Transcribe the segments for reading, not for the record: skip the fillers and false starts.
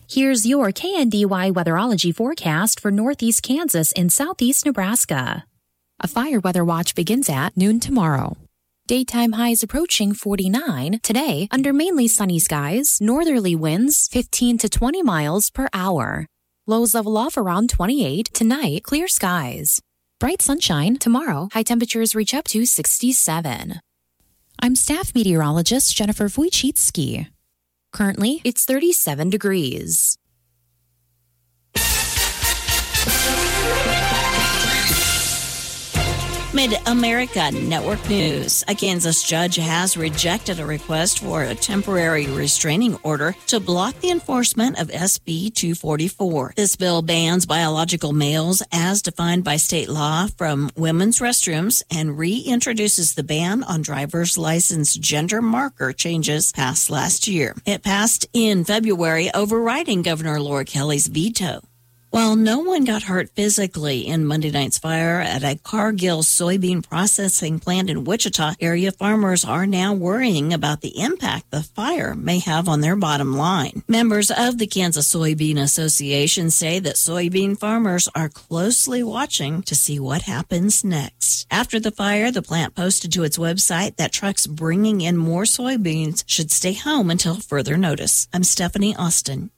Here's your KNDY weatherology forecast for northeast Kansas and southeast Nebraska. A fire weather watch begins at noon tomorrow. Daytime highs approaching 49 today under mainly sunny skies, northerly winds 15 to 20 miles per hour. Lows level off around 28. Tonight, clear skies. Bright sunshine tomorrow. High temperatures reach up to 67. I'm staff meteorologist Jennifer Wojcicki. Currently, it's 37 degrees. Mid-America Network News. A Kansas judge has rejected a request for a temporary restraining order to block the enforcement of SB 244. This bill bans biological males as defined by state law from women's restrooms and reintroduces the ban on driver's license gender marker changes passed last year. It passed in February, overriding Governor Laura Kelly's veto. While no one got hurt physically in Monday night's fire at a Cargill soybean processing plant in Wichita, area farmers are now worrying about the impact the fire may have on their bottom line. Members of the Kansas Soybean Association say that soybean farmers are closely watching to see what happens next. After the fire, the plant posted to its website that trucks bringing in more soybeans should stay home until further notice. I'm Stephanie Austin.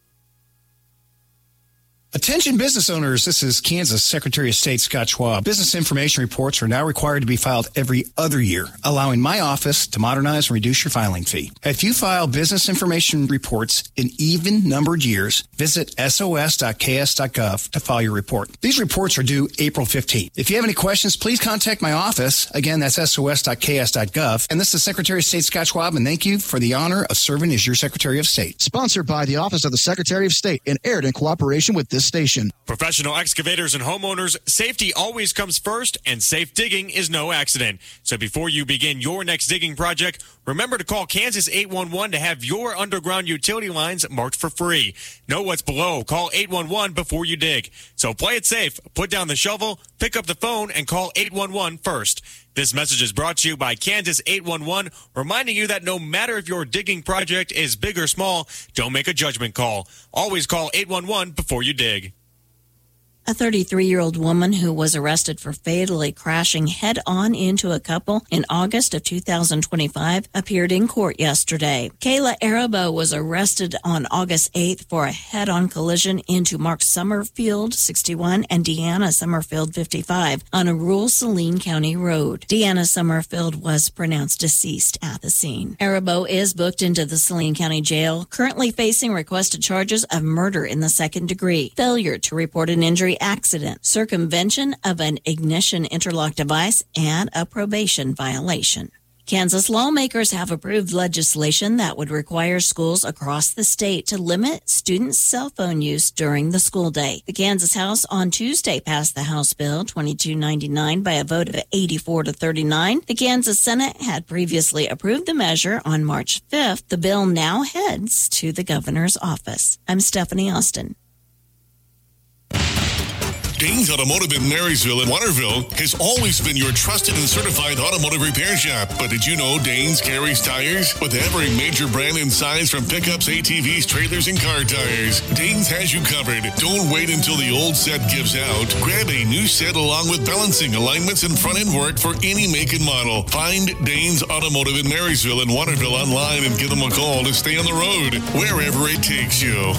Attention business owners, this is Kansas Secretary of State Scott Schwab. Business information reports are now required to be filed every other year, allowing my office to modernize and reduce your filing fee. If you file business information reports in even-numbered years, visit sos.ks.gov to file your report. These reports are due April 15th. If you have any questions, please contact my office. Again, that's sos.ks.gov. And this is Secretary of State Scott Schwab, and thank you for the honor of serving as your Secretary of State. Sponsored by the Office of the Secretary of State and aired in cooperation with this station. Professional excavators and homeowners, safety always comes first, and safe digging is no accident. So before you begin your next digging project, remember to call Kansas 811 to have your underground utility lines marked for free. Know what's below. Call 811 before you dig. So play it safe. Put down the shovel, pick up the phone, and call 811 first. This message is brought to you by Kansas 811, reminding you that no matter if your digging project is big or small, don't make a judgment call. Always call 811 before you dig. A 33-year-old woman who was arrested for fatally crashing head-on into a couple in August of 2025 appeared in court yesterday. Kayla Arabo was arrested on August 8th for a head-on collision into Mark Summerfield, 61, and Deanna Summerfield, 55, on a rural Saline County road. Deanna Summerfield was pronounced deceased at the scene. Arabo is booked into the Saline County Jail, currently facing requested charges of murder in the second degree, failure to report an injury accident, circumvention of an ignition interlock device, and a probation violation. Kansas lawmakers have approved legislation that would require schools across the state to limit students' cell phone use during the school day. The Kansas House on Tuesday passed the House Bill 2299 by a vote of 84 to 39. The Kansas Senate had previously approved the measure on March 5th. The bill now heads to the governor's office. I'm Stephanie Austin. Danes Automotive in Marysville and Waterville has always been your trusted and certified automotive repair shop. But did you know Danes carries tires? With every major brand and size from pickups, ATVs, trailers, and car tires, Danes has you covered. Don't wait until the old set gives out. Grab a new set along with balancing, alignments, and front-end work for any make and model. Find Danes Automotive in Marysville and Waterville online and give them a call to stay on the road, wherever it takes you.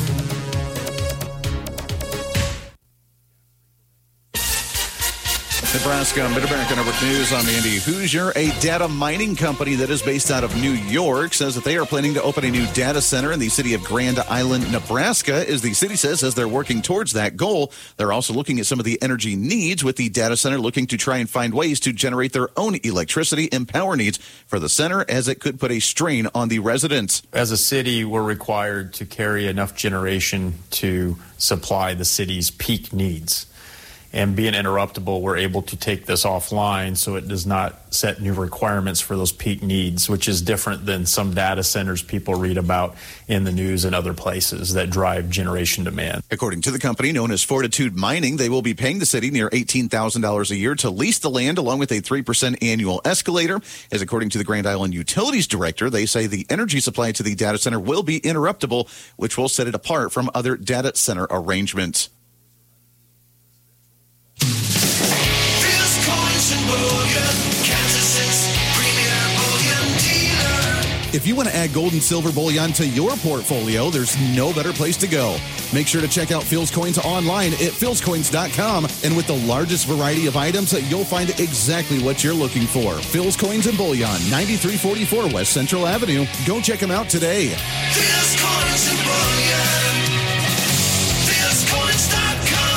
Nebraska Mid-America Network News. I'm Andy Hoosier. A data mining company that is based out of New York says that they are planning to open a new data center in the city of Grand Island, Nebraska, as the city says, as they're working towards that goal. They're also looking at some of the energy needs, with the data center looking to try and find ways to generate their own electricity and power needs for the center, as it could put a strain on the residents. As a city, we're required to carry enough generation to supply the city's peak needs. And being interruptible, we're able to take this offline so it does not set new requirements for those peak needs, which is different than some data centers people read about in the news and other places that drive generation demand. According to the company known as Fortitude Mining, they will be paying the city near $18,000 a year to lease the land along with a 3% annual escalator. As according to the Grand Island Utilities Director, they say the energy supply to the data center will be interruptible, which will set it apart from other data center arrangements. If you want to add gold and silver bullion to your portfolio, there's no better place to go. Make sure to check out Phil's Coins online at philscoins.com. And with the largest variety of items, you'll find exactly what you're looking for. Phil's Coins and Bullion, 9344 West Central Avenue. Go check them out today. Phil's Coins and Bullion. philscoins.com.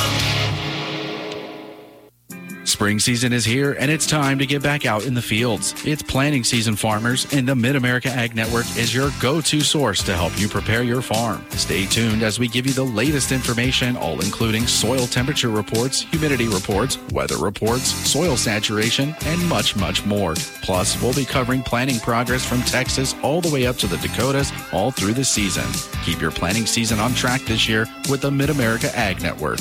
Spring season is here, and it's time to get back out in the fields. It's planting season, farmers, and the Mid-America Ag Network is your go-to source to help you prepare your farm. Stay tuned as we give you the latest information, all including soil temperature reports, humidity reports, weather reports, soil saturation, and much, much more. Plus, we'll be covering planting progress from Texas all the way up to the Dakotas all through the season. Keep your planting season on track this year with the Mid-America Ag Network.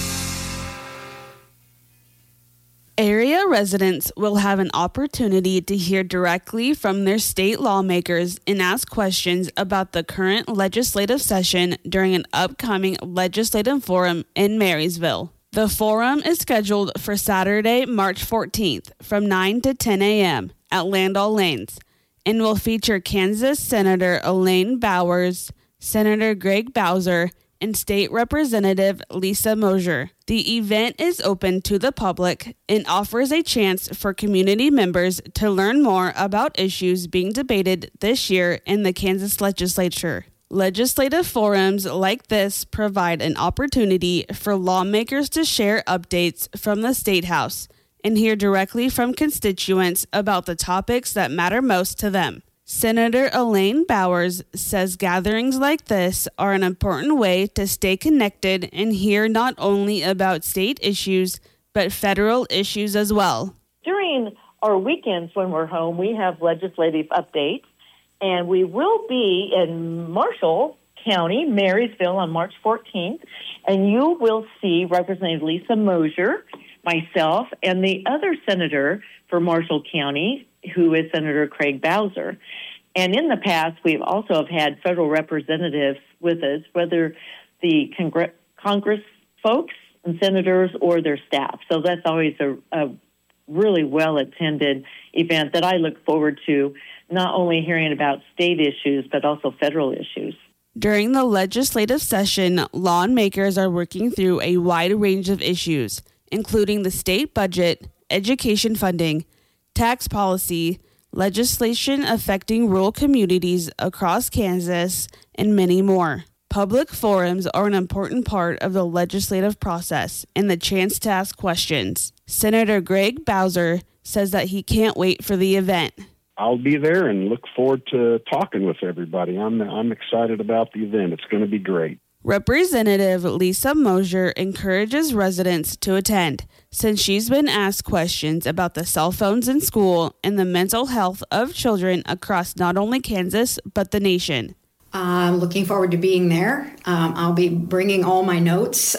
Area residents will have an opportunity to hear directly from their state lawmakers and ask questions about the current legislative session during an upcoming legislative forum in Marysville. The forum is scheduled for Saturday, March 14th from 9 to 10 a.m. at Landau Lanes and will feature Kansas Senator Elaine Bowers, Senator Greg Bowser, and State Representative Lisa Mosier. The event is open to the public and offers a chance for community members to learn more about issues being debated this year in the Kansas legislature. Legislative forums like this provide an opportunity for lawmakers to share updates from the State House and hear directly from constituents about the topics that matter most to them. Senator Elaine Bowers says gatherings like this are an important way to stay connected and hear not only about state issues, but federal issues as well. During our weekends when we're home, we have legislative updates, and we will be in Marshall County, Marysville, on March 14th, and you will see Representative Lisa Mosier, myself, and the other senator for Marshall County, who is Senator Craig Bowser. And in the past, we've also have had federal representatives with us, whether the Congress folks and senators or their staff. So that's always a really well-attended event that I look forward to, not only hearing about state issues, but also federal issues. During the legislative session, lawmakers are working through a wide range of issues, including the state budget, education funding, tax policy, legislation affecting rural communities across Kansas, and many more. Public forums are an important part of the legislative process and the chance to ask questions. Senator Greg Bowser says that he can't wait for the event. I'll be there and look forward to talking with everybody. I'm excited about the event. It's going to be great. Representative Lisa Mosier encourages residents to attend, since she's been asked questions about the cell phones in school and the mental health of children across not only Kansas, but the nation. I'm looking forward to being there. I'll be bringing all my notes,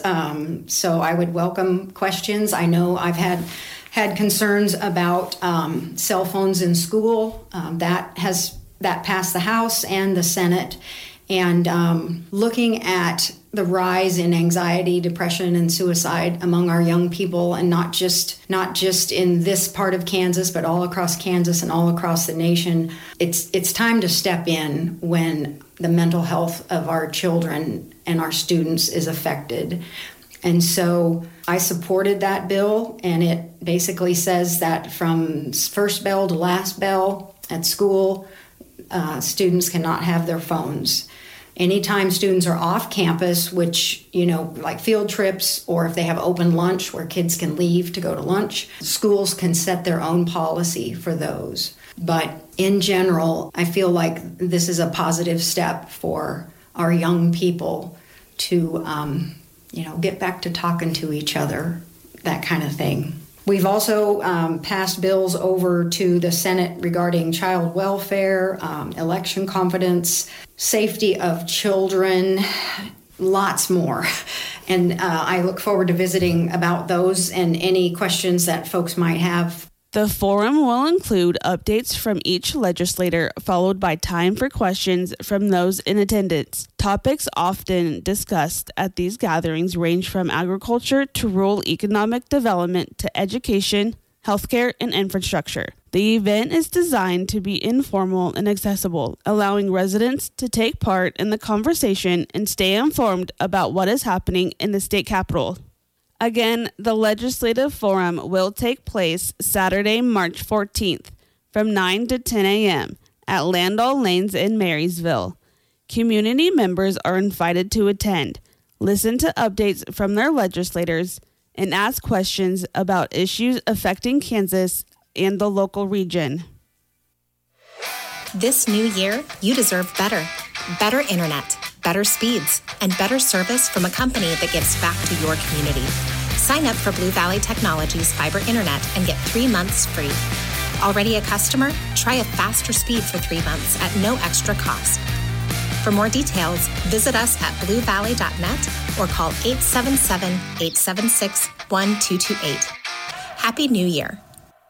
so I would welcome questions. I know I've had concerns about cell phones in school. That passed the House and the Senate. And looking at the rise in anxiety, depression, and suicide among our young people, and not just in this part of Kansas, but all across Kansas and all across the nation, it's time to step in when the mental health of our children and our students is affected. And so I supported that bill, and it basically says that from first bell to last bell at school, students cannot have their phones. Anytime students are off campus, which, like field trips, or if they have open lunch where kids can leave to go to lunch, schools can set their own policy for those. But in general, I feel like this is a positive step for our young people to, get back to talking to each other, that kind of thing. We've also passed bills over to the Senate regarding child welfare, election confidence, safety of children, lots more. And I look forward to visiting about those and any questions that folks might have. The forum will include updates from each legislator, followed by time for questions from those in attendance. Topics often discussed at these gatherings range from agriculture to rural economic development to education, healthcare, and infrastructure. The event is designed to be informal and accessible, allowing residents to take part in the conversation and stay informed about what is happening in the state capitol. Again, the Legislative Forum will take place Saturday, March 14th from 9 to 10 a.m. at Landall Lanes in Marysville. Community members are invited to attend, listen to updates from their legislators, and ask questions about issues affecting Kansas and the local region. This new year, you deserve better. Better internet, better speeds, and better service from a company that gives back to your community. Sign up for Blue Valley Technologies Fiber Internet and get 3 months free. Already a customer? Try a faster speed for 3 months at no extra cost. For more details, visit us at bluevalley.net or call 877-876-1228. Happy New Year.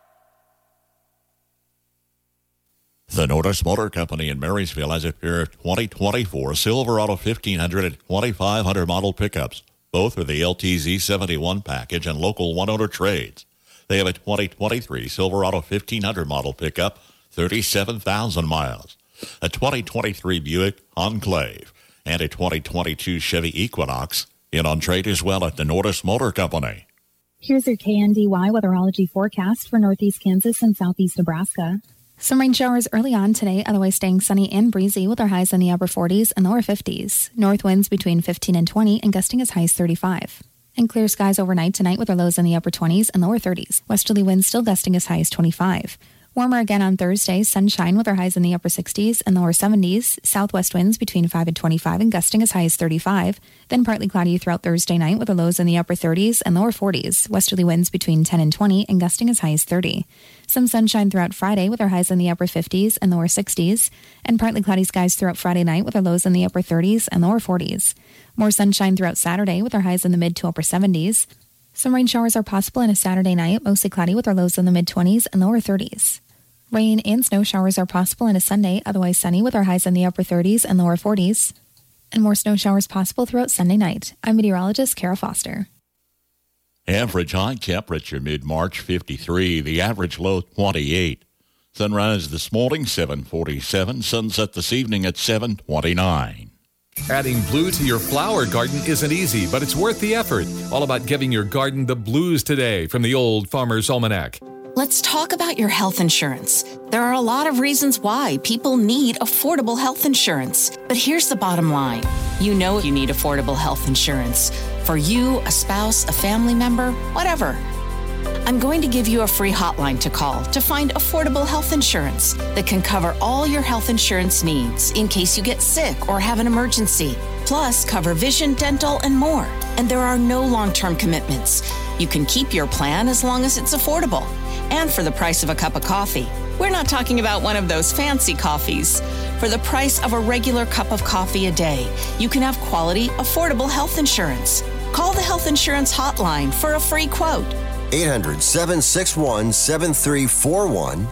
The Norris Motor Company in Marysville has a pair of 2024 Silverado 1500 and 2500 model pickups. Both are the LTZ 71 package and local one-owner trades. They have a 2023 Silverado 1500 model pickup, 37,000 miles, a 2023 Buick Enclave, and a 2022 Chevy Equinox in on trade as well at the Norris Motor Company. Here's your KNDY weatherology forecast for northeast Kansas and southeast Nebraska. Some rain showers early on today, otherwise staying sunny and breezy with our highs in the upper 40s and lower 50s. North winds between 15 and 20 and gusting as high as 35. And clear skies overnight tonight with our lows in the upper 20s and lower 30s. Westerly winds still gusting as high as 25. Warmer again on Thursday, sunshine with our highs in the upper 60s and lower 70s. Southwest winds between 5 and 25 and gusting as high as 35. Then partly cloudy throughout Thursday night with our lows in the upper 30s and lower 40s. Westerly winds between 10 and 20 and gusting as high as 30. Some sunshine throughout Friday with our highs in the upper 50s and lower 60s. And partly cloudy skies throughout Friday night with our lows in the upper 30s and lower 40s. More sunshine throughout Saturday with our highs in the mid to upper 70s. Some rain showers are possible in a Saturday night, mostly cloudy with our lows in the mid 20s and lower 30s. Rain and snow showers are possible in a Sunday, otherwise sunny with our highs in the upper 30s and lower 40s. And more snow showers possible throughout Sunday night. I'm meteorologist Kara Foster. Average high temperature mid-March 53, the average low 28. Sunrise this morning 7:47, sunset this evening at 7:29. Adding blue to your flower garden isn't easy, but it's worth the effort. All about giving your garden the blues today from the Old Farmer's Almanac. Let's talk about your health insurance. There are a lot of reasons why people need affordable health insurance. But here's the bottom line. You know you need affordable health insurance. For you, a spouse, a family member, whatever. I'm going to give you a free hotline to call to find affordable health insurance that can cover all your health insurance needs in case you get sick or have an emergency. Plus, cover vision, dental, and more. And there are no long-term commitments. You can keep your plan as long as it's affordable. And for the price of a cup of coffee. We're not talking about one of those fancy coffees. For the price of a regular cup of coffee a day, you can have quality, affordable health insurance. Call the Health Insurance Hotline for a free quote. 800-761-7341.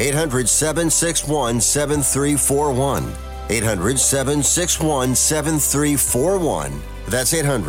800-761-7341. 800-761-7341. That's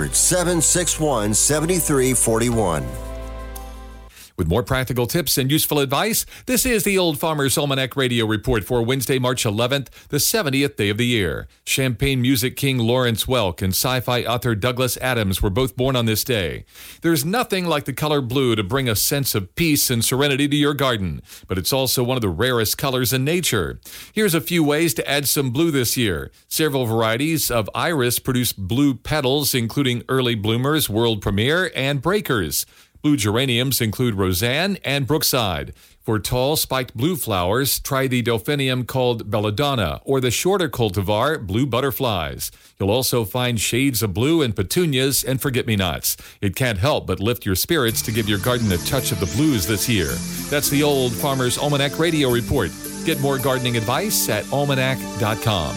800-761-7341. With more practical tips and useful advice, this is the Old Farmer's Almanac Radio Report for Wednesday, March 11th, the 70th day of the year. Champagne music king Lawrence Welk and sci-fi author Douglas Adams were both born on this day. There's nothing like the color blue to bring a sense of peace and serenity to your garden, but it's also one of the rarest colors in nature. Here's a few ways to add some blue this year. Several varieties of iris produce blue petals, including early bloomers, world premiere, and breakers. Blue geraniums include Roseanne and Brookside. For tall, spiked blue flowers, try the Delphinium called Belladonna or the shorter cultivar, Blue Butterflies. You'll also find shades of blue in petunias and forget-me-nots. It can't help but lift your spirits to give your garden a touch of the blues this year. That's the Old Farmer's Almanac Radio Report. Get more gardening advice at almanac.com.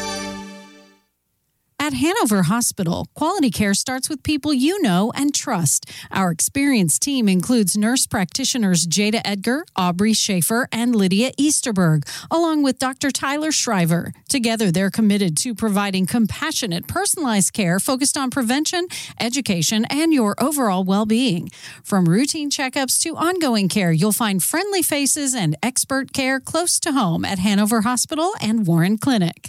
At Hanover Hospital, quality care starts with people you know and trust. Our experienced team includes nurse practitioners Jada Edgar, Aubrey Schaefer, and Lydia Easterberg, along with Dr. Tyler Shriver. Together, they're committed to providing compassionate, personalized care focused on prevention, education, and your overall well-being. From routine checkups to ongoing care, you'll find friendly faces and expert care close to home at Hanover Hospital and Warren Clinic.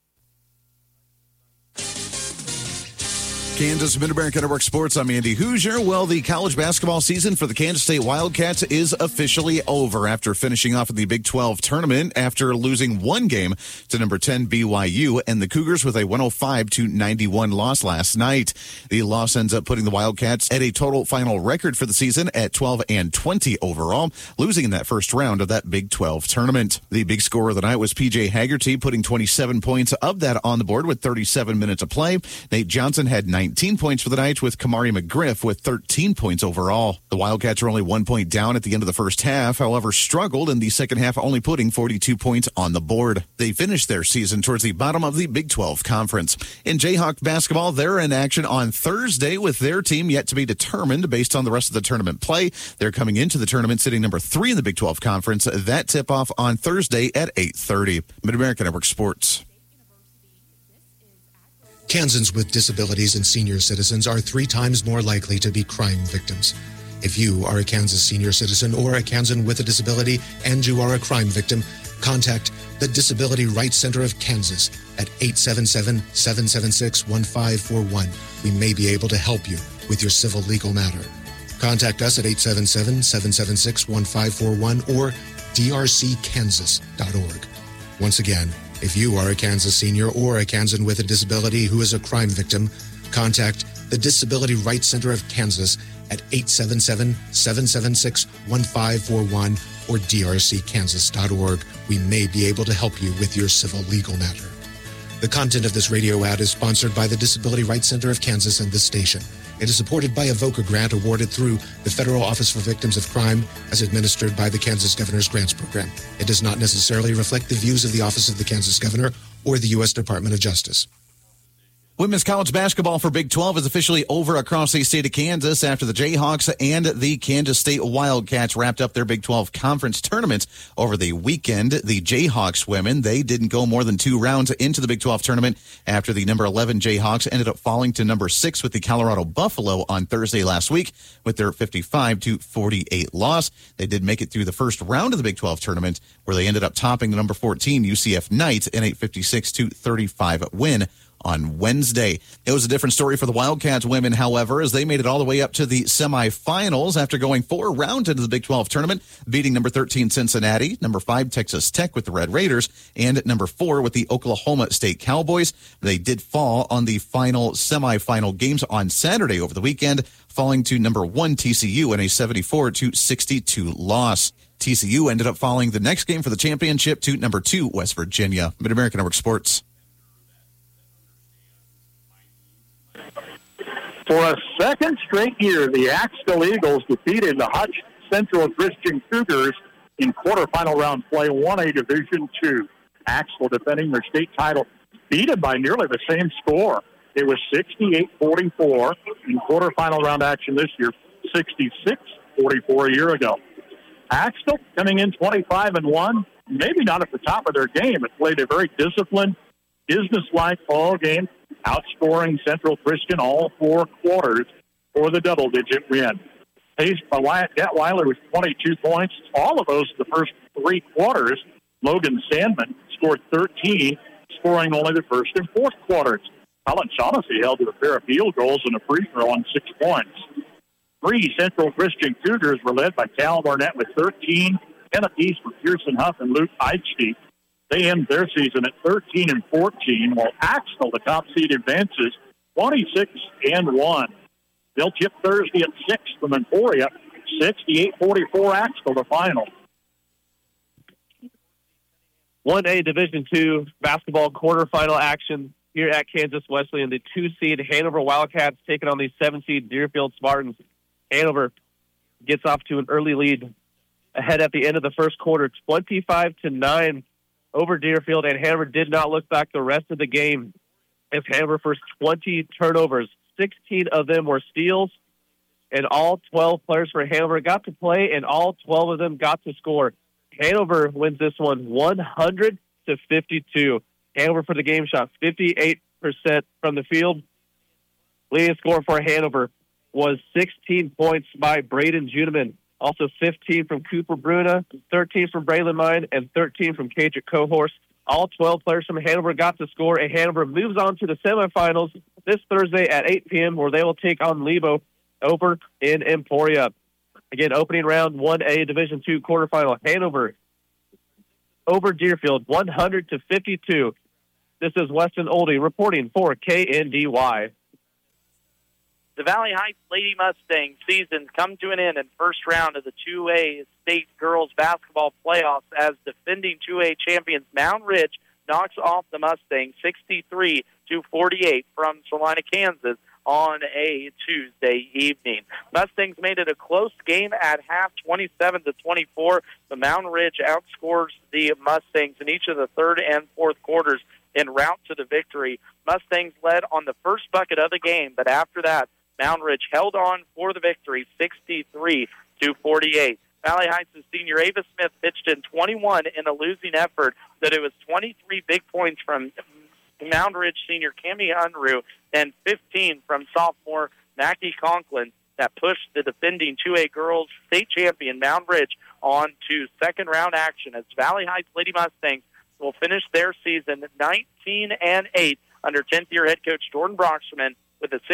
Kansas Mid-America Network Sports. I'm Andy Hoosier. Well, the college basketball season for the Kansas State Wildcats is officially over after finishing off in the Big 12 tournament after losing one game to number 10 BYU and the Cougars with a 105-91 loss last night. The loss ends up putting the Wildcats at a total final record for the season at 12-20 overall, losing in that first round of that Big 12 tournament. The big scorer of the night was PJ Haggerty, putting 27 points of that on the board with 37 minutes of play. Nate Johnson had 19 points for the night, with Kamari McGriff with 13 points overall. The Wildcats are only 1 point down at the end of the first half, however, struggled in the second half, only putting 42 points on the board. They finished their season towards the bottom of the Big 12 Conference. In Jayhawk basketball, they're in action on Thursday with their team yet to be determined based on the rest of the tournament play. They're coming into the tournament sitting number 3 in the Big 12 Conference. That tip-off on Thursday at 8:30. Mid-America Network Sports. Kansans with disabilities and senior citizens are 3 times more likely to be crime victims. If you are a Kansas senior citizen or a Kansan with a disability and you are a crime victim, contact the Disability Rights Center of Kansas at 877-776-1541. We may be able to help you with your civil legal matter. Contact us at 877-776-1541 or drckansas.org. Once again, if you are a Kansas senior or a Kansan with a disability who is a crime victim, contact the Disability Rights Center of Kansas at 877-776-1541 or drckansas.org. We may be able to help you with your civil legal matter. The content of this radio ad is sponsored by the Disability Rights Center of Kansas and this station. It is supported by a VOCA grant awarded through the Federal Office for Victims of Crime as administered by the Kansas Governor's Grants Program. It does not necessarily reflect the views of the Office of the Kansas Governor or the U.S. Department of Justice. Women's college basketball for Big 12 is officially over across the state of Kansas after the Jayhawks and the Kansas State Wildcats wrapped up their Big 12 conference tournaments over the weekend. The Jayhawks women, they didn't go more than 2 rounds into the Big 12 tournament after the number 11 Jayhawks ended up falling to number 6 with the Colorado Buffalo on Thursday last week with their 55-48 loss. They did make it through the first round of the Big 12 tournament where they ended up topping the number 14 UCF Knights in a 56-35 win on Wednesday. It was a different story for the Wildcats women, however, as they made it all the way up to the semifinals after going 4 rounds into the Big 12 tournament, beating number 13 Cincinnati, number 5 Texas Tech with the Red Raiders, and number 4 with the Oklahoma State Cowboys. They did fall on the final semifinal games on Saturday over the weekend, falling to number 1 TCU in a 74-62 loss. TCU ended up falling the next game for the championship to number 2 West Virginia. Mid-America Network Sports. For a second straight year, the Axtell Eagles defeated the Hutch Central Christian Cougars in quarterfinal round play 1A Division II. Axtell defending their state title, beat it by nearly the same score. It was 68-44 in quarterfinal round action this year, 66-44 a year ago. Axtell coming in 25-1, maybe not at the top of their game. It played a very disciplined, business-like ball game, outscoring Central Christian all 4 quarters for the double-digit win. Paced by Wyatt Detweiler with 22 points. All of those the first 3 quarters. Logan Sandman scored 13, scoring only the first and fourth quarters. Colin Shaughnessy held to a pair of field goals and a free throw on 6 points. 3 Central Christian Cougars were led by Cal Barnett with 13, 10 apiece for Pearson Huff and Luke Eichstein. They end their season at 13-14, while Axtell, the top seed, advances 26-1. They'll tip Thursday at 6 from Emporia. 68-44 Axtell, the final. 1A Division II basketball quarterfinal action here at Kansas Wesleyan. The 2-seed Hanover Wildcats taking on the 7-seed Deerfield Spartans. Hanover gets off to an early lead ahead at the end of the first quarter, 25-9 over Deerfield, and Hanover did not look back the rest of the game as Hanover first 20 turnovers. 16 of them were steals, and all 12 players for Hanover got to play, and all 12 of them got to score. Hanover wins this one 100-52. Hanover for the game shot 58% from the field. Leading scorer for Hanover was 16 points by Braden Juneman. Also 15 from Cooper Bruna, 13 from Braylon Mine, and 13 from Cadric Cohorse. All 12 players from Hanover got to score, and Hanover moves on to the semifinals this Thursday at 8 p.m., where they will take on Lebo over in Emporia. Again, opening round 1A Division II quarterfinal, Hanover over Deerfield, 100-52. This is Weston Oldie reporting for KNDY. The Valley Heights Lady Mustangs season come to an end in first round of the 2A state girls basketball playoffs as defending 2A champions Mound Ridge knocks off the Mustangs 63-48 from Salina, Kansas on a Tuesday evening. Mustangs made it a close game at half, 27-24. The Mound Ridge outscores the Mustangs in each of the third and fourth quarters en route to the victory. Mustangs led on the first bucket of the game, but after that, Mound Ridge held on for the victory, 63-48. Valley Heights' senior Ava Smith pitched in 21 in a losing effort, but it was 23 big points from Mound Ridge senior Cammie Unruh and 15 from sophomore Mackie Conklin that pushed the defending 2A girls state champion Mound Ridge on to second-round action as Valley Heights Lady Mustangs will finish their season 19-8 under 10th-year head coach Jordan Broxman with a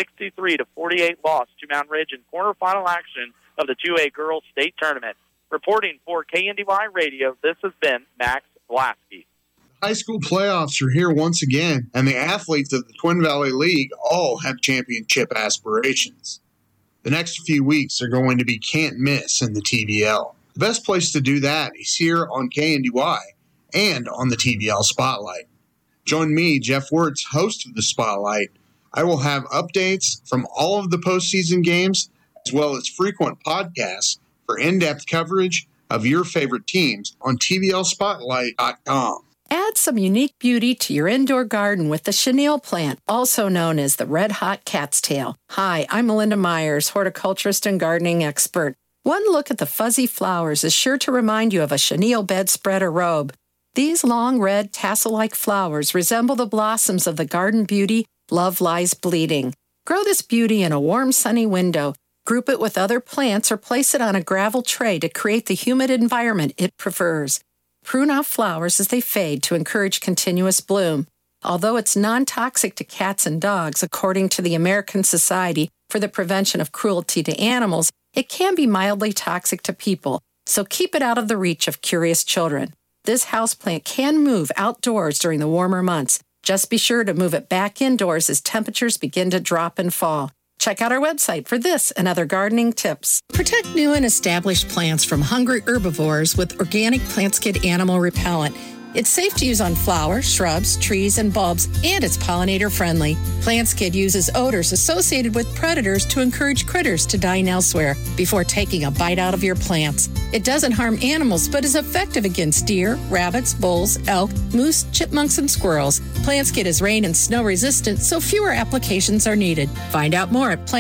63-48 loss to Mound Ridge in quarterfinal action of the 2A girls state tournament. Reporting for KNDY Radio, this has been Max Blasky. High school playoffs are here once again, and the athletes of the Twin Valley League all have championship aspirations. The next few weeks are going to be can't miss in the TVL. The best place to do that is here on KNDY and on the TVL Spotlight. Join me, Jeff Wirtz, host of the Spotlight. I will have updates from all of the postseason games, as well as frequent podcasts for in-depth coverage of your favorite teams on TVLSpotlight.com. Add some unique beauty to your indoor garden with the chenille plant, also known as the red hot cat's tail. Hi, I'm Melinda Myers, horticulturist and gardening expert. One look at the fuzzy flowers is sure to remind you of a chenille bedspread or robe. These long red tassel-like flowers resemble the blossoms of the garden beauty Love Lies Bleeding. Grow this beauty in a warm, sunny window. Group it with other plants or place it on a gravel tray to create the humid environment it prefers. Prune off flowers as they fade to encourage continuous bloom. Although it's non-toxic to cats and dogs, according to the American Society for the Prevention of Cruelty to Animals, it can be mildly toxic to people, so keep it out of the reach of curious children. This houseplant can move outdoors during the warmer months. Just be sure to move it back indoors as temperatures begin to drop and fall. Check out our website for this and other gardening tips. Protect new and established plants from hungry herbivores with organic PlantSkid animal repellent. It's safe to use on flowers, shrubs, trees, and bulbs, and it's pollinator-friendly. PlantSkid uses odors associated with predators to encourage critters to dine elsewhere before taking a bite out of your plants. It doesn't harm animals, but is effective against deer, rabbits, bulls, elk, moose, chipmunks, and squirrels. PlantSkid is rain and snow resistant, so fewer applications are needed. Find out more at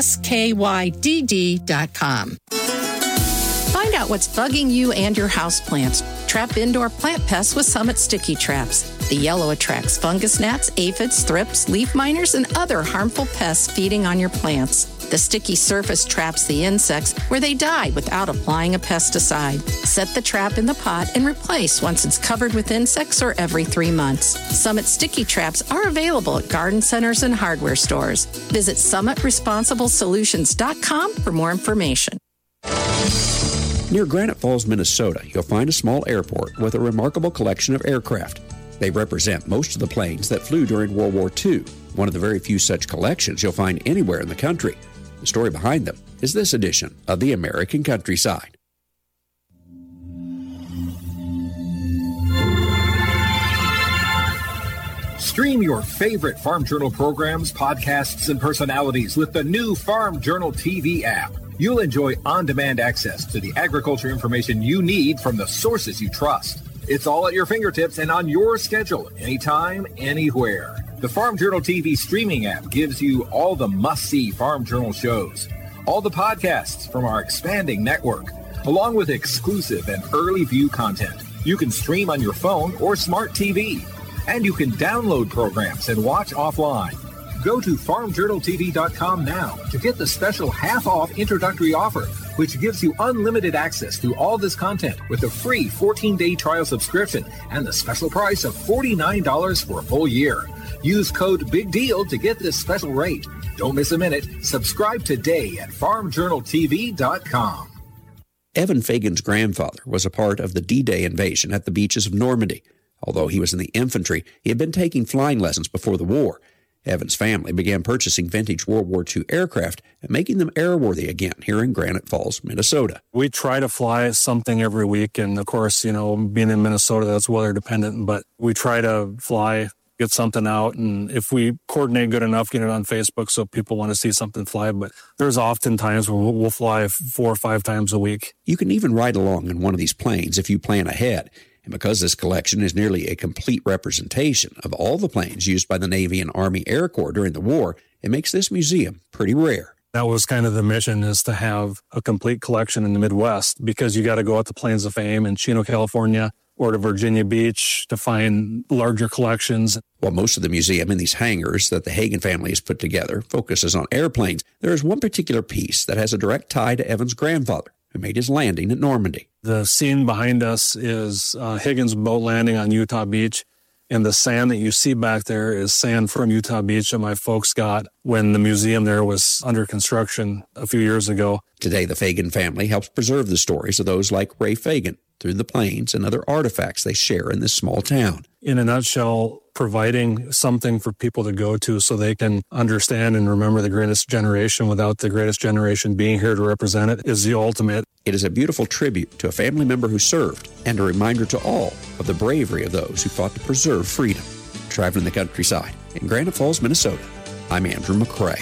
plantskydd.com. Find out what's bugging you and your houseplants. Trap indoor plant pests with Summit Sticky Traps. The yellow attracts fungus gnats, aphids, thrips, leaf miners, and other harmful pests feeding on your plants. The sticky surface traps the insects where they die without applying a pesticide. Set the trap in the pot and replace once it's covered with insects or every 3 months. Summit Sticky Traps are available at garden centers and hardware stores. Visit SummitResponsibleSolutions.com for more information. Near Granite Falls, Minnesota, you'll find a small airport with a remarkable collection of aircraft. They represent most of the planes that flew during World War II, one of the very few such collections you'll find anywhere in the country. The story behind them is this edition of the American Countryside. Stream your favorite Farm Journal programs, podcasts, and personalities with the new Farm Journal TV app. You'll enjoy on-demand access to the agriculture information you need from the sources you trust. It's all at your fingertips and on your schedule, anytime, anywhere. The Farm Journal TV streaming app gives you all the must-see Farm Journal shows, all the podcasts from our expanding network, along with exclusive and early view content. You can stream on your phone or smart TV. And you can download programs and watch offline. Go to farmjournaltv.com now to get the special half-off introductory offer, which gives you unlimited access to all this content with a free 14-day trial subscription and the special price of $49 for a full year. Use code BIGDEAL to get this special rate. Don't miss a minute. Subscribe today at farmjournaltv.com. Evan Fagan's grandfather was a part of the D-Day invasion at the beaches of Normandy. Although he was in the infantry, he had been taking flying lessons before the war. Evan's family began purchasing vintage World War II aircraft and making them airworthy again here in Granite Falls, Minnesota. We try to fly something every week, and of course, being in Minnesota, that's weather dependent, but we try to fly, get something out, and if we coordinate good enough, get it on Facebook so people want to see something fly. But there's often times where we'll fly 4 or 5 times a week. You can even ride along in one of these planes if you plan ahead. And because this collection is nearly a complete representation of all the planes used by the Navy and Army Air Corps during the war, it makes this museum pretty rare. That was kind of the mission, is to have a complete collection in the Midwest, because you got to go out to Plains of Fame in Chino, California, or to Virginia Beach to find larger collections. While most of the museum in these hangars that the Hagen family has put together focuses on airplanes, there is one particular piece that has a direct tie to Evan's grandfather, who made his landing at Normandy. The scene behind us is Higgins' boat landing on Utah Beach, and the sand that you see back there is sand from Utah Beach that my folks got when the museum there was under construction a few years ago. Today, the Fagan family helps preserve the stories of those like Ray Fagan through the planes and other artifacts they share in this small town. In a nutshell, providing something for people to go to so they can understand and remember the greatest generation without the greatest generation being here to represent it is the ultimate. It is a beautiful tribute to a family member who served and a reminder to all of the bravery of those who fought to preserve freedom. Traveling the countryside in Granite Falls, Minnesota, I'm Andrew McCrae.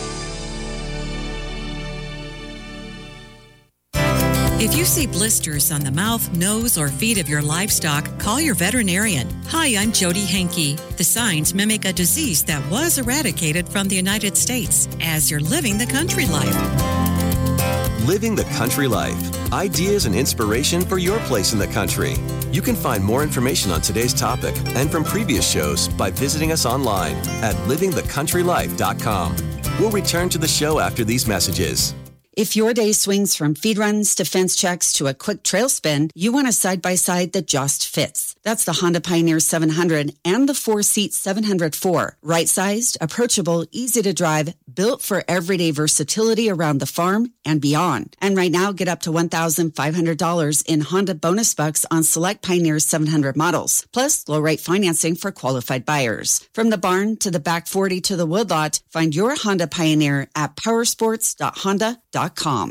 If you see blisters on the mouth, nose, or feet of your livestock, call your veterinarian. Hi, I'm Jody Henke. The signs mimic a disease that was eradicated from the United States as you're living the country life. Living the country life. Ideas and inspiration for your place in the country. You can find more information on today's topic and from previous shows by visiting us online at livingthecountrylife.com. We'll return to the show after these messages. If your day swings from feed runs to fence checks to a quick trail spin, you want a side-by-side that just fits. That's the Honda Pioneer 700 and the 4-seat 704. Right-sized, approachable, easy to drive, built for everyday versatility around the farm and beyond. And right now, get up to $1,500 in Honda bonus bucks on select Pioneer 700 models, plus low-rate financing for qualified buyers. From the barn to the back 40 to the woodlot, find your Honda Pioneer at powersports.honda.com.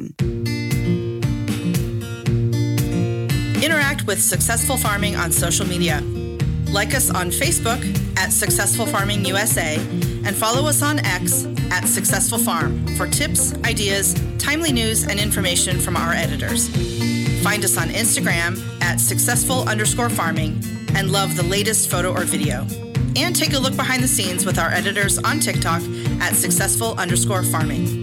Interact with Successful Farming on social media. Like us on Facebook at Successful Farming USA and follow us on X at Successful Farm for tips, ideas, timely news, and information from our editors. Find us on Instagram at successful_farming and love the latest photo or video. And take a look behind the scenes with our editors on TikTok at successful_farming.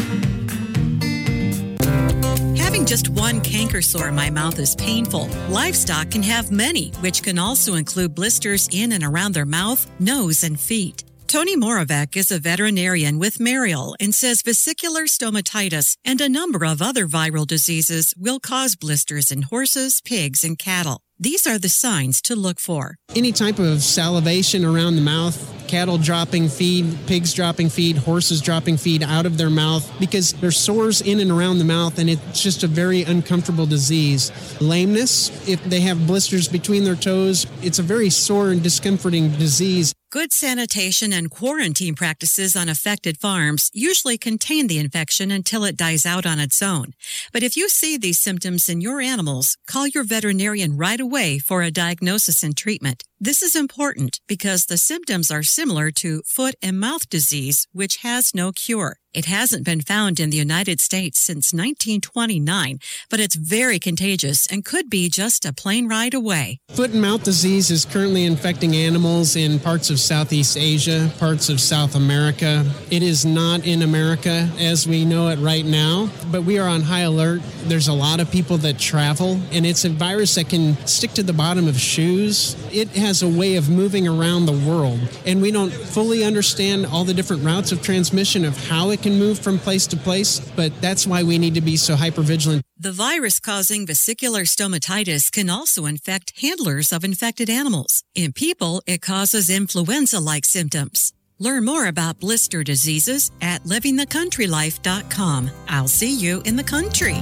Having just one canker sore in my mouth is painful. Livestock can have many, which can also include blisters in and around their mouth, nose, and feet. Tony Moravec is a veterinarian with Mariel and says vesicular stomatitis and a number of other viral diseases will cause blisters in horses, pigs, and cattle. These are the signs to look for. Any type of salivation around the mouth, cattle dropping feed, pigs dropping feed, horses dropping feed out of their mouth because there's sores in and around the mouth and it's just a very uncomfortable disease. Lameness, if they have blisters between their toes, it's a very sore and discomforting disease. Good sanitation and quarantine practices on affected farms usually contain the infection until it dies out on its own. But if you see these symptoms in your animals, call your veterinarian right away for a diagnosis and treatment. This is important because the symptoms are similar to foot and mouth disease, which has no cure. It hasn't been found in the United States since 1929, but it's very contagious and could be just a plane ride away. Foot and mouth disease is currently infecting animals in parts of Southeast Asia, parts of South America. It is not in America as we know it right now, but we are on high alert. There's a lot of people that travel, and it's a virus that can stick to the bottom of shoes. It has a way of moving around the world, and we don't fully understand all the different routes of transmission of how it can move from place to place, but that's why we need to be so hypervigilant. The virus causing vesicular stomatitis can also infect handlers of infected animals. In people, it causes influenza-like symptoms. Learn more about blister diseases at livingthecountrylife.com. I'll see you in the country.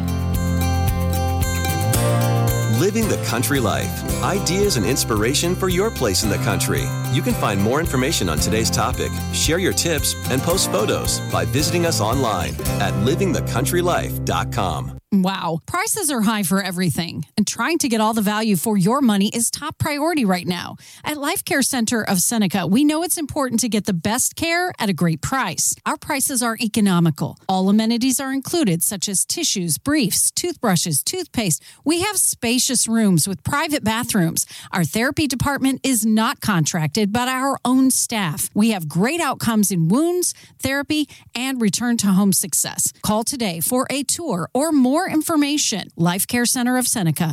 Living the Country Life. Ideas and inspiration for your place in the country. You can find more information on today's topic, share your tips, and post photos by visiting us online at livingthecountrylife.com. Wow, prices are high for everything, and trying to get all the value for your money is top priority right now. At Life Care Center of Seneca, we know it's important to get the best care at a great price. Our prices are economical. All amenities are included, such as tissues, briefs, toothbrushes, toothpaste. We have spacious rooms with private bathrooms. Our therapy department is not contracted, but our own staff. We have great outcomes in wounds, therapy, and return to home success. Call today for a tour or more information. Life Care Center of Seneca,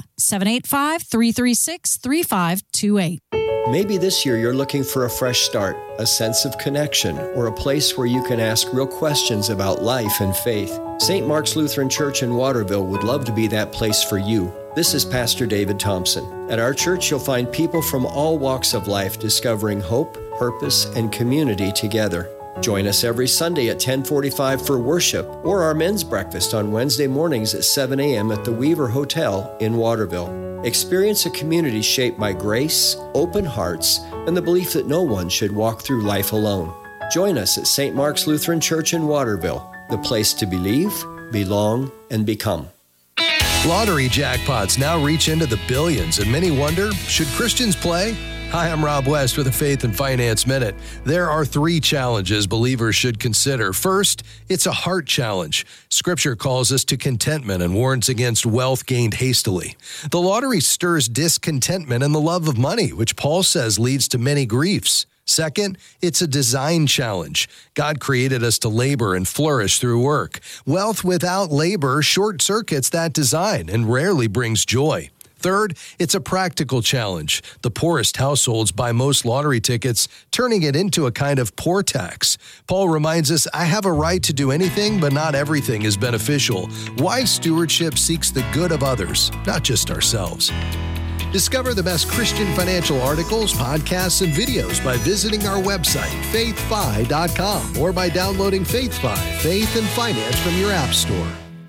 785-336-3528. Maybe this year you're looking for a fresh start, a sense of connection, or a place where you can ask real questions about life and faith. St. Mark's Lutheran Church in Waterville would love to be that place for you. This is Pastor David Thompson. At our church, you'll find people from all walks of life discovering hope, purpose, and community together. Join us every Sunday at 10:45 for worship or our men's breakfast on Wednesday mornings at 7 a.m. at the Weaver Hotel in Waterville. Experience a community shaped by grace, open hearts, and the belief that no one should walk through life alone. Join us at St. Mark's Lutheran Church in Waterville, the place to believe, belong, and become. Lottery jackpots now reach into the billions, and many wonder, should Christians play? Hi, I'm Rob West with a Faith and Finance Minute. There are 3 challenges believers should consider. First, it's a heart challenge. Scripture calls us to contentment and warns against wealth gained hastily. The lottery stirs discontentment and the love of money, which Paul says leads to many griefs. Second, it's a design challenge. God created us to labor and flourish through work. Wealth without labor short-circuits that design and rarely brings joy. Third, it's a practical challenge. The poorest households buy most lottery tickets, turning it into a kind of poor tax. Paul reminds us, I have a right to do anything, but not everything is beneficial. Wise stewardship seeks the good of others, not just ourselves. Discover the best Christian financial articles, podcasts, and videos by visiting our website, faithfi.com, or by downloading FaithFi, Faith and Finance from your app store.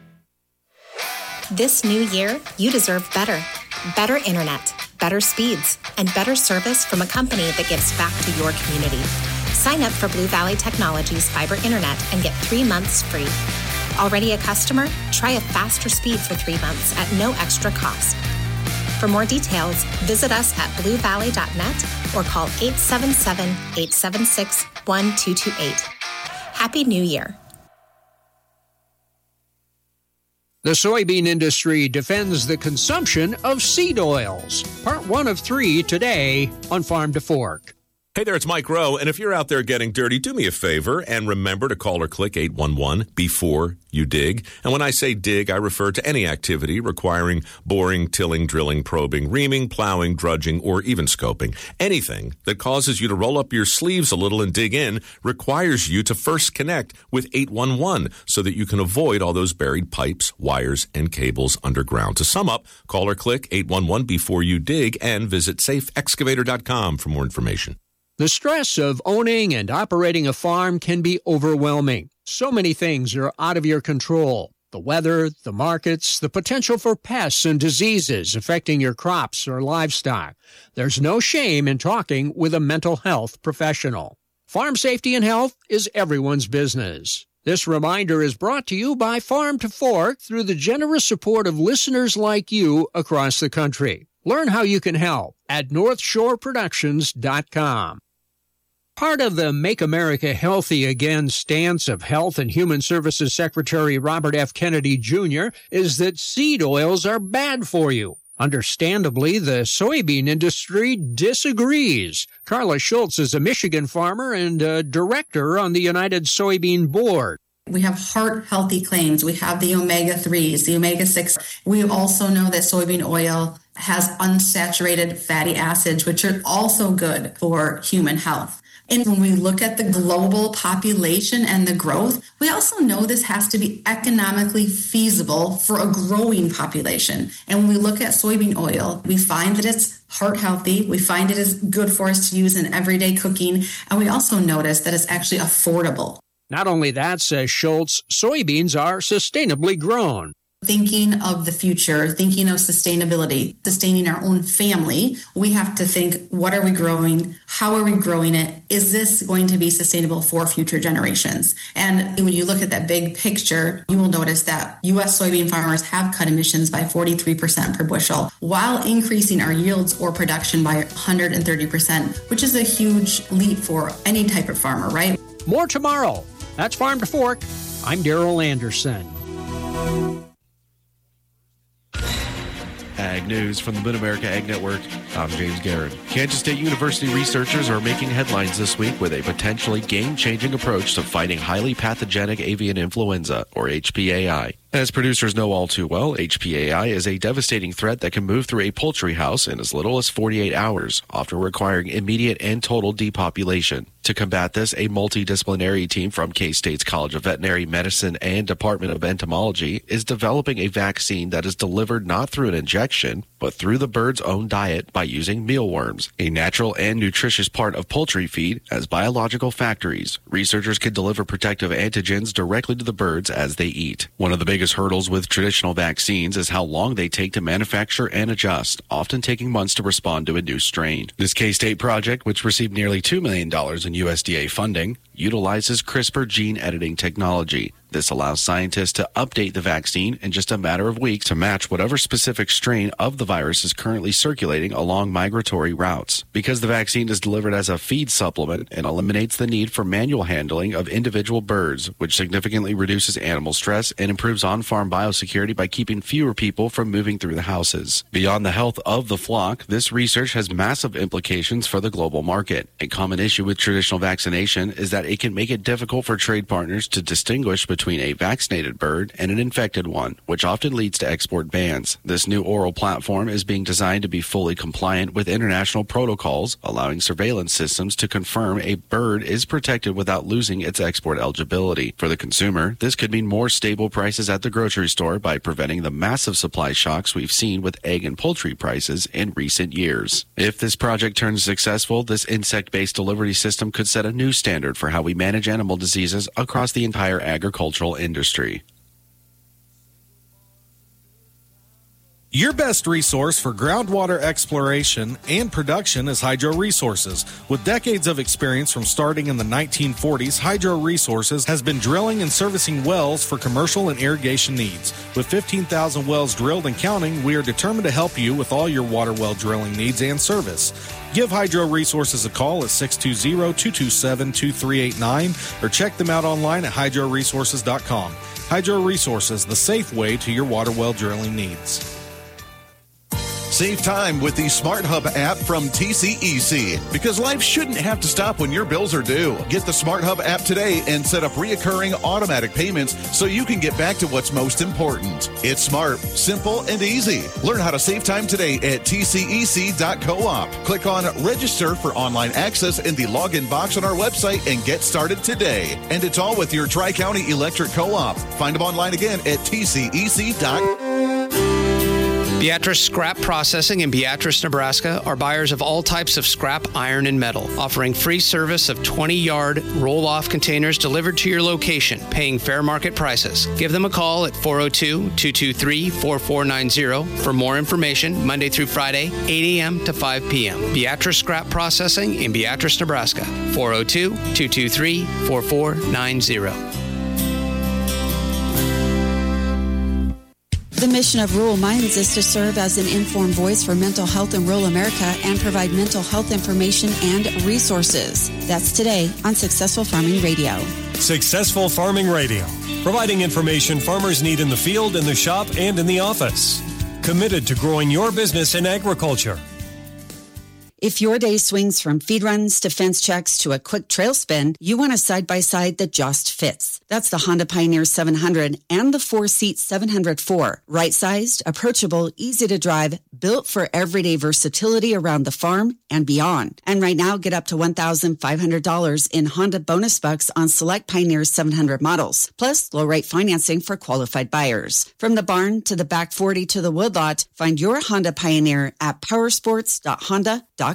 This new year, you deserve better. Better internet, better speeds, and better service from a company that gives back to your community. Sign up for Blue Valley Technologies Fiber Internet and get 3 months free. Already a customer? Try a faster speed for 3 months at no extra cost. For more details, visit us at bluevalley.net or call 877-876-1228. Happy New Year. The soybean industry defends the consumption of seed oils. Part 1 of 3 today on Farm to Fork. Hey there, it's Mike Rowe, and if you're out there getting dirty, do me a favor and remember to call or click 811 before you dig. And when I say dig, I refer to any activity requiring boring, tilling, drilling, probing, reaming, plowing, drudging, or even scoping. Anything that causes you to roll up your sleeves a little and dig in requires you to first connect with 811 so that you can avoid all those buried pipes, wires, and cables underground. To sum up, call or click 811 before you dig and visit safeexcavator.com for more information. The stress of owning and operating a farm can be overwhelming. So many things are out of your control. The weather, the markets, the potential for pests and diseases affecting your crops or livestock. There's no shame in talking with a mental health professional. Farm safety and health is everyone's business. This reminder is brought to you by Farm to Fork through the generous support of listeners like you across the country. Learn how you can help at NorthshoreProductions.com. Part of the Make America Healthy Again stance of Health and Human Services Secretary Robert F. Kennedy Jr. is that seed oils are bad for you. Understandably, the soybean industry disagrees. Carla Schultz is a Michigan farmer and a director on the United Soybean Board. We have heart-healthy claims. We have the omega-3s, the omega-6. We also know that soybean oil has unsaturated fatty acids, which are also good for human health. And when we look at the global population and the growth, we also know this has to be economically feasible for a growing population. And when we look at soybean oil, we find that it's heart healthy. We find it is good for us to use in everyday cooking. And we also notice that it's actually affordable. Not only that, says Schultz, soybeans are sustainably grown. Thinking of the future, thinking of sustainability, sustaining our own family, we have to think, what are we growing? How are we growing it? Is this going to be sustainable for future generations? And when you look at that big picture, you will notice that U.S. soybean farmers have cut emissions by 43% per bushel, while increasing our yields or production by 130%, which is a huge leap for any type of farmer, right? More tomorrow. That's Farm to Fork. I'm Darrell Anderson. Ag News from the Mid-America Ag Network. I'm James Guerin. Kansas State University researchers are making headlines this week with a potentially game-changing approach to fighting highly pathogenic avian influenza, or HPAI. As producers know all too well, HPAI is a devastating threat that can move through a poultry house in as little as 48 hours, often requiring immediate and total depopulation. To combat this, a multidisciplinary team from K-State's College of Veterinary Medicine and Department of Entomology is developing a vaccine that is delivered not through an injection, but through the bird's own diet by using mealworms, a natural and nutritious part of poultry feed. As biological factories, researchers can deliver protective antigens directly to the birds as they eat. One of the biggest hurdles with traditional vaccines is how long they take to manufacture and adjust, often taking months to respond to a new strain. This K-State project, which received nearly $2 million in USDA funding, utilizes CRISPR gene editing technology. This allows scientists to update the vaccine in just a matter of weeks to match whatever specific strain of the virus is currently circulating along migratory routes. Because the vaccine is delivered as a feed supplement, it eliminates the need for manual handling of individual birds, which significantly reduces animal stress and improves on-farm biosecurity by keeping fewer people from moving through the houses. Beyond the health of the flock, this research has massive implications for the global market. A common issue with traditional vaccination is that it can make it difficult for trade partners to distinguish between a vaccinated bird and an infected one, which often leads to export bans. This new oral platform is being designed to be fully compliant with international protocols, allowing surveillance systems to confirm a bird is protected without losing its export eligibility. For the consumer, this could mean more stable prices at the grocery store by preventing the massive supply shocks we've seen with egg and poultry prices in recent years. If this project turns successful, this insect-based delivery system could set a new standard for how we manage animal diseases across the entire agricultural industry. Your best resource for groundwater exploration and production is Hydro Resources. With decades of experience from starting in the 1940s, Hydro Resources has been drilling and servicing wells for commercial and irrigation needs. With 15,000 wells drilled and counting, we are determined to help you with all your water well drilling needs and service. Give Hydro Resources a call at 620-227-2389 or check them out online at hydroresources.com. Hydro Resources, the safe way to your water well drilling needs. Save time with the Smart Hub app from TCEC, because life shouldn't have to stop when your bills are due. Get the Smart Hub app today and set up reoccurring automatic payments so you can get back to what's most important. It's smart, simple, and easy. Learn how to save time today at tcec.coop. Click on Register for online access in the login box on our website and get started today. And it's all with your Tri-County Electric Co-op. Find them online again at tcec.coop. Beatrice Scrap Processing in Beatrice, Nebraska are buyers of all types of scrap iron and metal, offering free service of 20-yard roll-off containers delivered to your location, paying fair market prices. Give them a call at 402-223-4490 for more information, Monday through Friday, 8 a.m. to 5 p.m. Beatrice Scrap Processing in Beatrice, Nebraska, 402-223-4490. The mission of Rural Minds is to serve as an informed voice for mental health in rural America and provide mental health information and resources. That's today on Successful Farming Radio. Successful Farming Radio, providing information farmers need in the field, in the shop, and in the office. Committed to growing your business in agriculture. If your day swings from feed runs to fence checks to a quick trail spin, you want a side-by-side that just fits. That's the Honda Pioneer 700 and the 4-seat 704. Right-sized, approachable, easy to drive, built for everyday versatility around the farm and beyond. And right now, get up to $1,500 in Honda bonus bucks on select Pioneer 700 models, plus low-rate financing for qualified buyers. From the barn to the back 40 to the woodlot, find your Honda Pioneer at powersports.honda.com.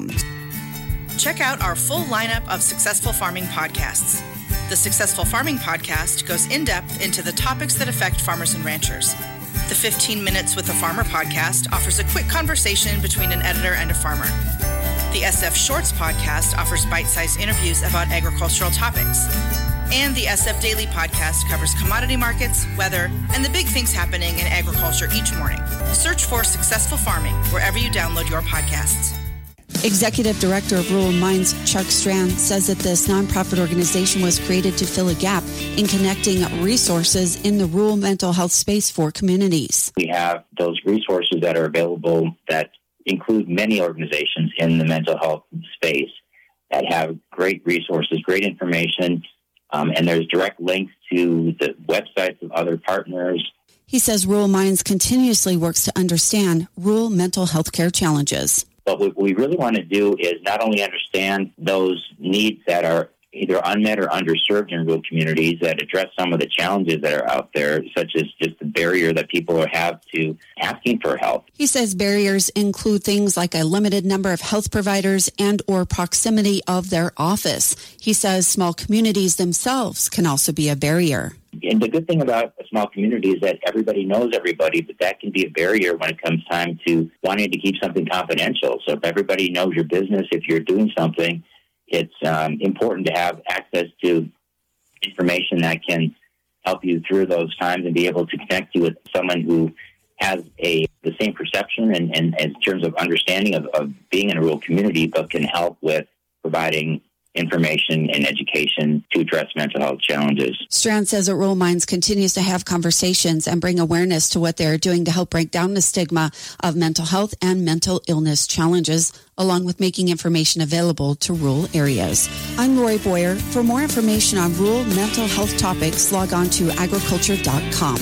Check out our full lineup of Successful Farming podcasts. The Successful Farming podcast goes in-depth into the topics that affect farmers and ranchers. The 15 Minutes with a Farmer podcast offers a quick conversation between an editor and a farmer. The SF Shorts podcast offers bite-sized interviews about agricultural topics. And the SF Daily podcast covers commodity markets, weather, and the big things happening in agriculture each morning. Search for Successful Farming wherever you download your podcasts. Executive Director of Rural Minds, Chuck Strand, says that this nonprofit organization was created to fill a gap in connecting resources in the rural mental health space for communities. We have those resources that are available that include many organizations in the mental health space that have great resources, great information, and there's direct links to the websites of other partners. He says Rural Minds continuously works to understand rural mental health care challenges. But what we really want to do is not only understand those needs that are either unmet or underserved in rural communities that address some of the challenges that are out there, such as just the barrier that people have to asking for help. He says barriers include things like a limited number of health providers and or proximity of their office. He says small communities themselves can also be a barrier. And the good thing about a small community is that everybody knows everybody, but that can be a barrier when it comes time to wanting to keep something confidential. So if everybody knows your business, if you're doing something, it's important to have access to information that can help you through those times and be able to connect you with someone who has the same perception and in terms of understanding of being in a rural community, but can help with providing information and education to address mental health challenges. Strand says that Rural Minds continues to have conversations and bring awareness to what they're doing to help break down the stigma of mental health and mental illness challenges, along with making information available to rural areas. I'm Lori Boyer. For more information on rural mental health topics, log on to agriculture.com.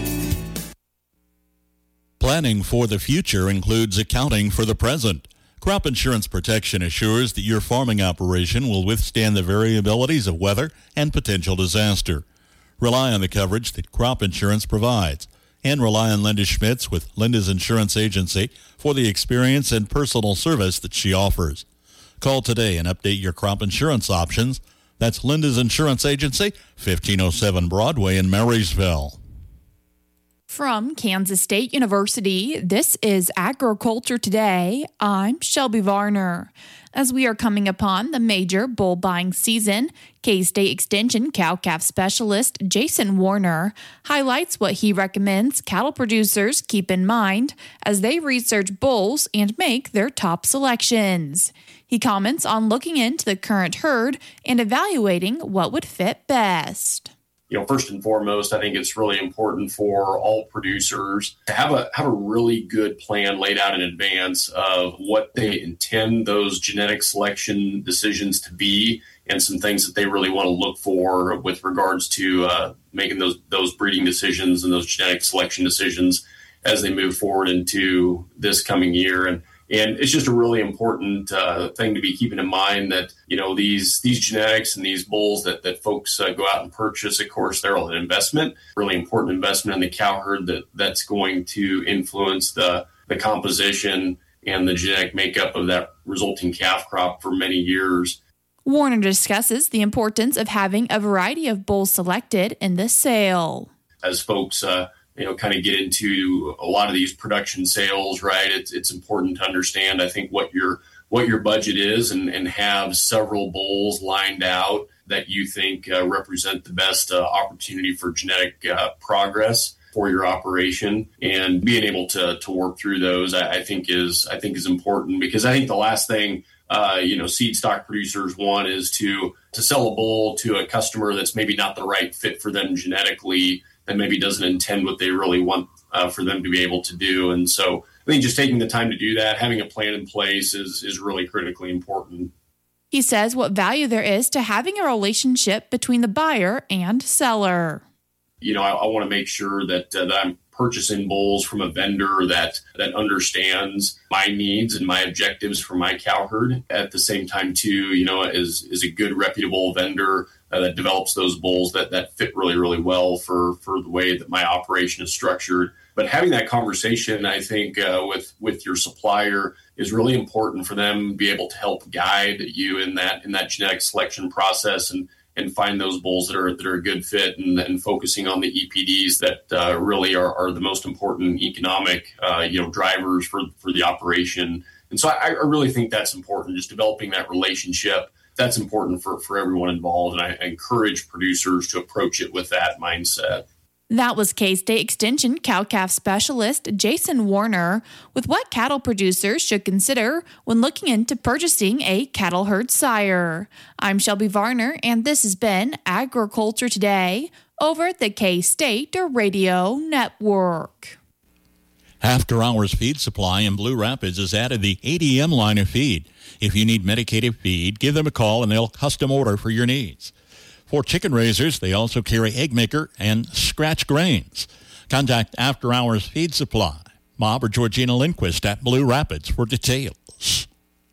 Planning for the future includes accounting for the present. Crop Insurance Protection assures that your farming operation will withstand the variabilities of weather and potential disaster. Rely on the coverage that Crop Insurance provides, and rely on Linda Schmitz with Linda's Insurance Agency for the experience and personal service that she offers. Call today and update your crop insurance options. That's Linda's Insurance Agency, 1507 Broadway in Marysville. From Kansas State University, this is Agriculture Today. I'm Shelby Varner. As we are coming upon the major bull buying season, K-State Extension cow-calf specialist Jason Warner highlights what he recommends cattle producers keep in mind as they research bulls and make their top selections. He comments on looking into the current herd and evaluating what would fit best. First and foremost, I think it's really important for all producers to have a really good plan laid out in advance of what they intend those genetic selection decisions to be and some things that they really want to look for with regards to making those breeding decisions and those genetic selection decisions as they move forward into this coming year. And And it's just a really important thing to be keeping in mind that, these genetics and these bulls that folks go out and purchase, of course, they're all an investment, really important investment in the cow herd that's going to influence the composition and the genetic makeup of that resulting calf crop for many years. Warner discusses the importance of having a variety of bulls selected in the sale. As folks, kind of get into a lot of these production sales, right? It's important to understand, I think, what your budget is and have several bulls lined out that you think represent the best opportunity for genetic progress for your operation, and being able to work through those, I think is important, because I think the last thing seed stock producers want is to sell a bull to a customer that's maybe not the right fit for them genetically, that maybe doesn't intend what they really want for them to be able to do. And so I think just taking the time to do that, having a plan in place is really critically important. He says what value there is to having a relationship between the buyer and seller. I want to make sure that I'm purchasing bulls from a vendor that understands my needs and my objectives for my cow herd. At the same time, too, is a good, reputable vendor that develops those bulls that fit really, really well for the way that my operation is structured. But having that conversation, I think, with your supplier is really important for them to be able to help guide you in that genetic selection process and find those bulls that are a good fit, and focusing on the EPDs that really are the most important economic drivers for the operation. And so I really think that's important, just developing that relationship. That's important for everyone involved, and I encourage producers to approach it with that mindset. That was K-State Extension cow-calf specialist Jason Warner with what cattle producers should consider when looking into purchasing a cattle herd sire. I'm Shelby Varner, and this has been Agriculture Today over at the K-State Radio Network. After Hours Feed Supply in Blue Rapids has added the ADM line of feed. If you need medicated feed, give them a call and they'll custom order for your needs. For chicken raisers, they also carry Egg Maker and Scratch Grains. Contact After Hours Feed Supply, Bob or Georgina Lindquist at Blue Rapids for details.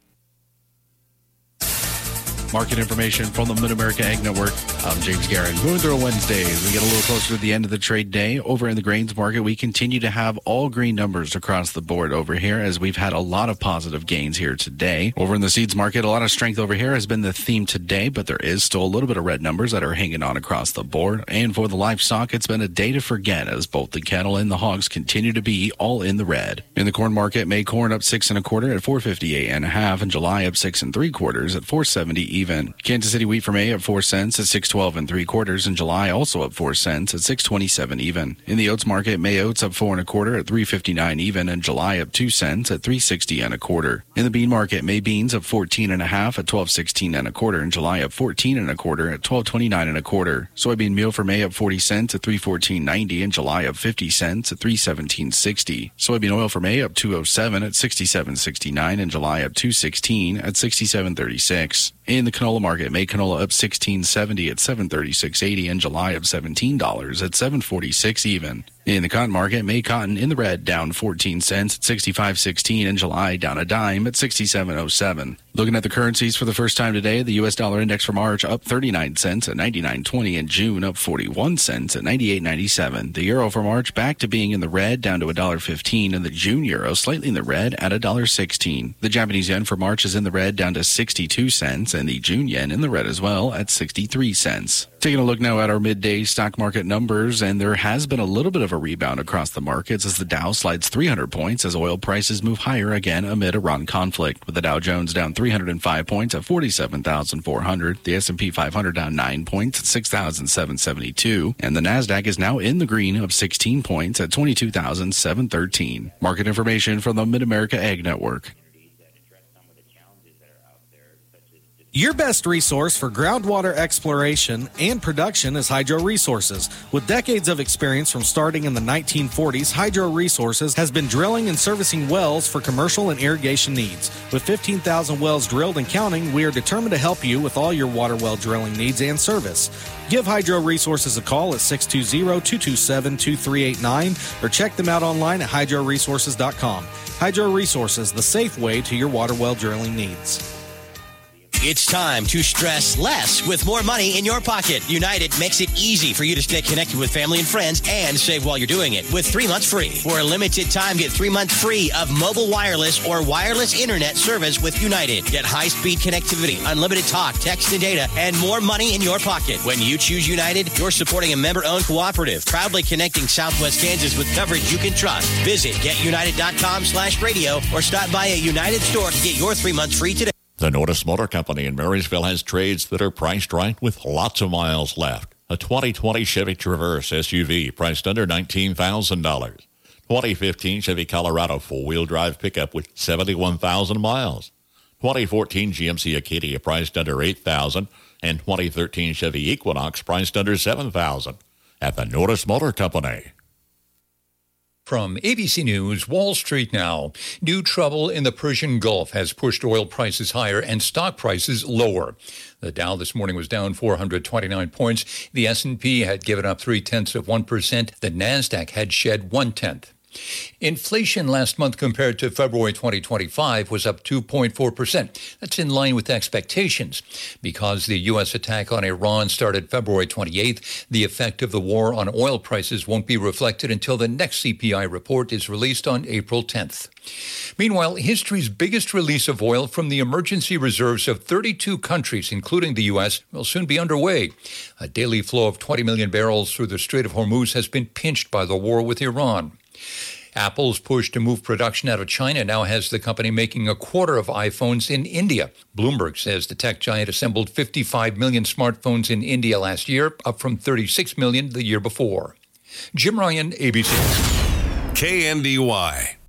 Market information from the Mid-America Ag Network. I'm James Guerin. Moving through a Wednesday, as we get a little closer to the end of the trade day. Over in the grains market, we continue to have all green numbers across the board over here, as we've had a lot of positive gains here today. Over in the seeds market, a lot of strength over here has been the theme today, but there is still a little bit of red numbers that are hanging on across the board. And for the livestock, it's been a day to forget, as both the cattle and the hogs continue to be all in the red. In the corn market, May corn up 6 1/4 at $4.58 and July up 6 3/4 at $4.70 even. Kansas City wheat for May up 4 cents at $6.12 3/4, and July also up 4 cents at $6.27 even. In the oats market, May oats up 4 1/4 at $3.59 even, and July up 2 cents at $3.60 1/4. In the bean market, May beans up 14 1/2 at $12.16 1/4, and July up 14 1/4 at $12.29 1/4. Soybean meal for May up 40 cents at $3.14.90, and July up 50 cents at $3.17.60. Soybean oil for May up 207 at $67.69, and July up 216 at $67.36. In the canola market, May canola up $16.70 at $736.80, and July up $17 at $746 even. In the cotton market, May cotton in the red down 14 cents at $65.16, and July down a dime at $67.07. Looking at the currencies for the first time today, the U.S. dollar index for March up 39 cents at 99.20, and June up 41 cents at 98.97. The euro for March back to being in the red, down to $1.15, and the June euro slightly in the red at $1.16. The Japanese yen for March is in the red, down to 62 cents, and the June yen in the red as well at 63 cents. Taking a look now at our midday stock market numbers, and there has been a little bit of a rebound across the markets as the Dow slides 300 points as oil prices move higher again amid Iran conflict, with the Dow Jones down 305 points at 47,400, the S&P 500 down 9 points at 6,772, and the Nasdaq is now in the green of 16 points at 22,713. Market information from the Mid-America Ag Network. Your best resource for groundwater exploration and production is Hydro Resources. With decades of experience from starting in the 1940s, Hydro Resources has been drilling and servicing wells for commercial and irrigation needs. With 15,000 wells drilled and counting, we are determined to help you with all your water well drilling needs and service. Give Hydro Resources a call at 620-227-2389 or check them out online at hydroresources.com. Hydro Resources, the safe way to your water well drilling needs. It's time to stress less with more money in your pocket. United makes it easy for you to stay connected with family and friends and save while you're doing it with 3 months free. For a limited time, get 3 months free of mobile wireless or wireless internet service with United. Get high-speed connectivity, unlimited talk, text, and data, and more money in your pocket. When you choose United, you're supporting a member-owned cooperative, proudly connecting Southwest Kansas with coverage you can trust. Visit getunited.com/radio or stop by a United store to get your 3 months free today. The Notice Motor Company in Marysville has trades that are priced right with lots of miles left. A 2020 Chevy Traverse SUV priced under $19,000. 2015 Chevy Colorado four-wheel drive pickup with 71,000 miles. 2014 GMC Acadia priced under $8,000. And 2013 Chevy Equinox priced under $7,000 at the Notice Motor Company. From ABC News, Wall Street now. New trouble in the Persian Gulf has pushed oil prices higher and stock prices lower. The Dow this morning was down 429 points. The S&P had given up 0.3%. The Nasdaq had shed 0.1%. Inflation last month compared to February 2025 was up 2.4%. That's in line with expectations. Because the U.S. attack on Iran started February 28th, the effect of the war on oil prices won't be reflected until the next CPI report is released on April 10th. Meanwhile, history's biggest release of oil from the emergency reserves of 32 countries, including the U.S., will soon be underway. A daily flow of 20 million barrels through the Strait of Hormuz has been pinched by the war with Iran. Apple's push to move production out of China now has the company making a quarter of iPhones in India. Bloomberg says the tech giant assembled 55 million smartphones in India last year, up from 36 million the year before. Jim Ryan, ABC. KNDY.